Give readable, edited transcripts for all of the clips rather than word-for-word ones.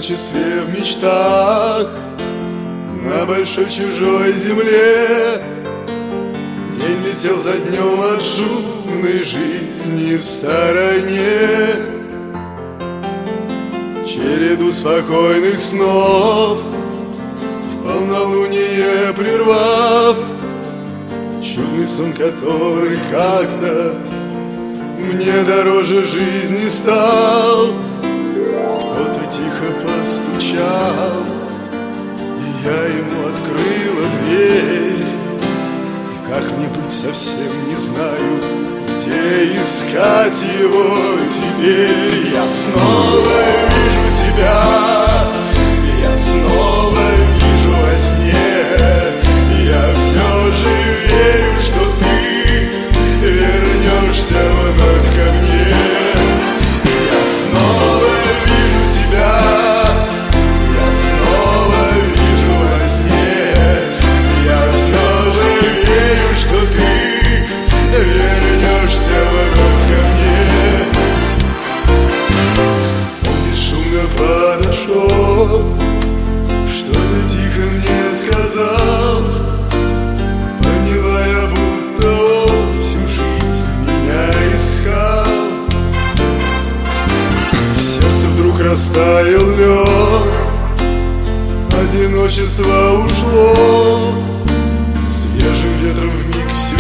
одиночестве в мечтах на большой чужой земле. День летел за днем от шумной жизни в стороне. Череду спокойных снов в полнолуние прервав, чудный сон, который как-то мне дороже жизни стал. Кто-то тихо постучал, и я ему открыла дверь. И как мне быть, совсем не знаю, где искать его теперь. Я снова вижу тебя, я снова вижу во сне. Я все же верю, что ты вернешься вновь ко мне. Я снова вижу тебя, я снова вижу во сне. Я все же верю, что ты вернешься вновь ко мне. Он бесшумно подошел, что-то тихо мне сказал. Поняла я, будто он всю жизнь меня искал. В сердце вдруг растаял лед, одиночество ушло. Свежим ветром вмиг всю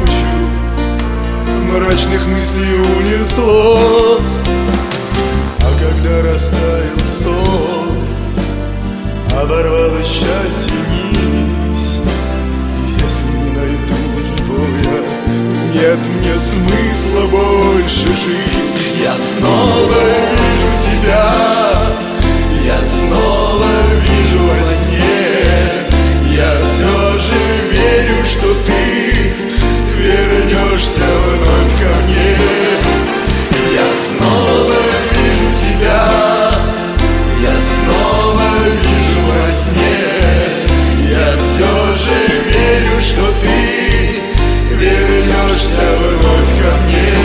тучу мрачных мыслей унесло. А когда растаял сон, оборвалось счастье нить. Если не найду его я, нет мне смысла больше жить. Я снова вижу тебя, я снова вижу во сне. Я все же верю, что ты вернешься вновь ко мне. Я снова вижу тебя, я снова вижу во сне. Я все же верю, что ты вернешься вновь ко мне.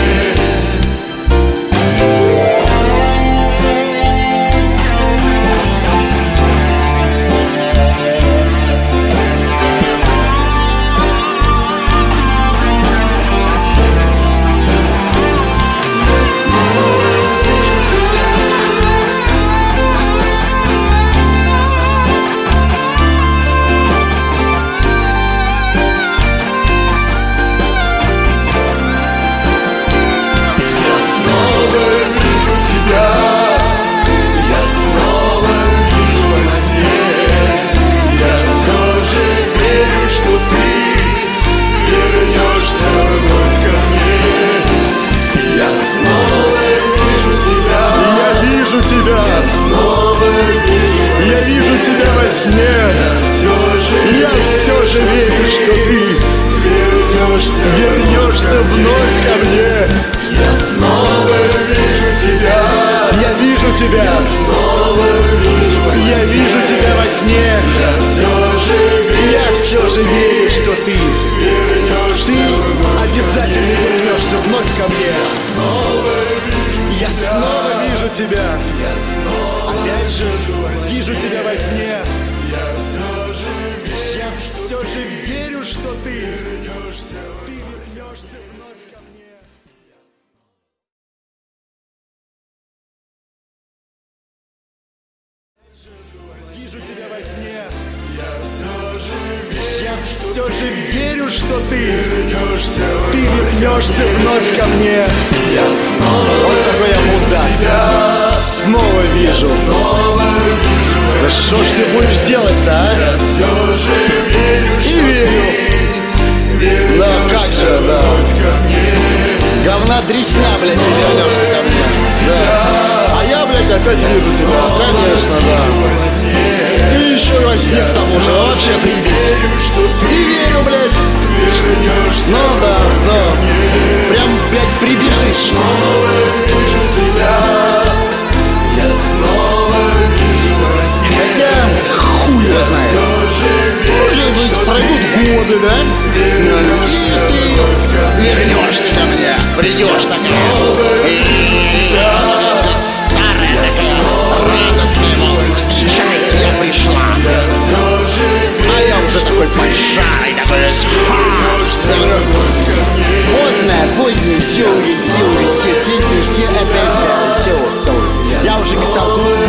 Я вижу тебя во сне. Я все же верю, что ты вернешься вновь ко мне. Я снова вижу тебя. Я вижу тебя. Я вижу тебя во сне. Я все же верю, что ты обязательно вернешься вновь ко мне. Я снова вижу тебя. Опять же вижу тебя во сне. Я все же верю, что ты вернешься вновь ко мне. Вижу тебя во сне. Я все же верю, что ты вернешься вновь ко мне. Вот какой я мудак. Снова вижу. Да что ж ты будешь делать-то, а? И верю. Да как же, да. Говна дресня, блядь, не вернешься ко мне. Да. А я, блядь, опять вижу тебя. Конечно, да. И еще во сне к тому же. Вообще заебись. И верю, блядь. Ну да, да. Прям, блядь, прибежишь. Хотя, хуй его знает. Может быть, пройдут годы, да? И ты вернешься ко мне. Придешь такая. И вся старая такая радостная молодость. Все, опять, все. Я уже к столку